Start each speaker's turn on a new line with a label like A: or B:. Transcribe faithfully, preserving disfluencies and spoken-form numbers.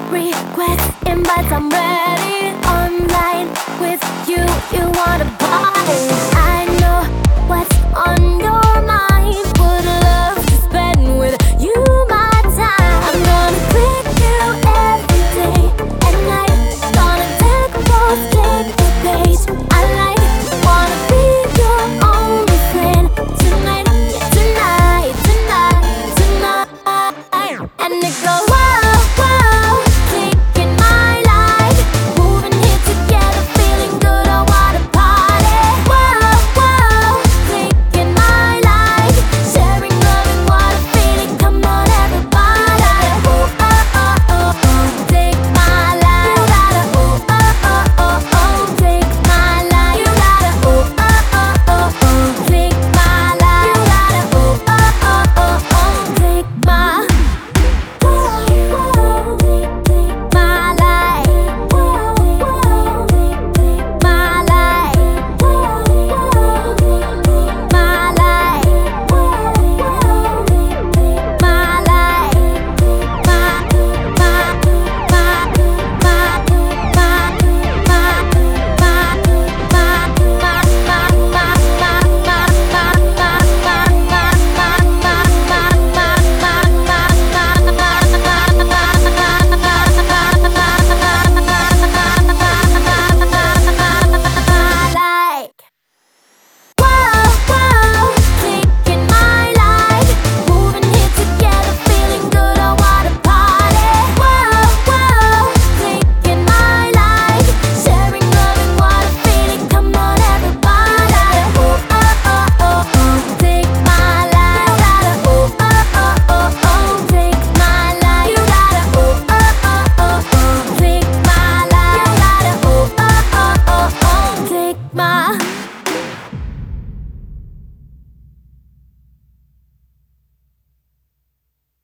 A: request invites, I'm ready. Online with you, you wanna party. I know what's on your mind. Would love to spend with you my time. I'm gonna click you every day and night. Gonna take a post, take the page. I like, wanna be your only friend tonight, yeah, tonight, tonight, tonight. And it goes whoa, whoa, clicking my life, moving here together, feeling good. I wanna party. Whoa, whoa, clicking my life, sharing love and what I'm feeling. Come on, everybody. Ooh, oh, oh, oh, oh, take my life. You gotta, ooh, oh, oh, oh, oh, take my life. You gotta, ooh, oh, oh, oh, oh, click my life. You gotta, ooh, oh, oh, oh, oh, take my my